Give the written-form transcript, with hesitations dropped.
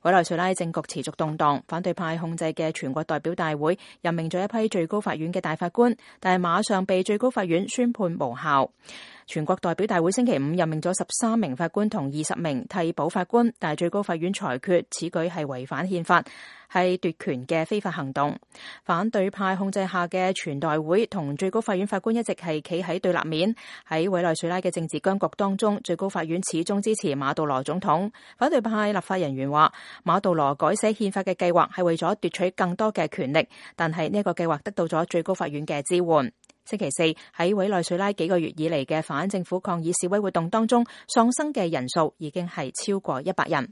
委內瑞拉政局持續動盪，反對派控制嘅全國代表大會任命咗一批最高法院嘅大法官，但係馬上被最高法院宣判無效。全國代表大會星期五任命咗13名法官同20名替補法官，但係最高法院裁決此舉係違反憲法，係奪權嘅非法行動。反對派控制下嘅全代會同最高法院法官一直係企喺對立面。喺委內瑞拉嘅政治僵局當中，最高法院始終支持馬杜羅總統。反對派立法人員話，馬杜羅改寫憲法嘅計劃係為咗奪取更多嘅權力，但係呢個計劃得到咗最高法院嘅支援。星期四喺委內瑞拉幾個月以嚟嘅反政府抗議示威活動當中，喪生嘅人數已經係超過100人。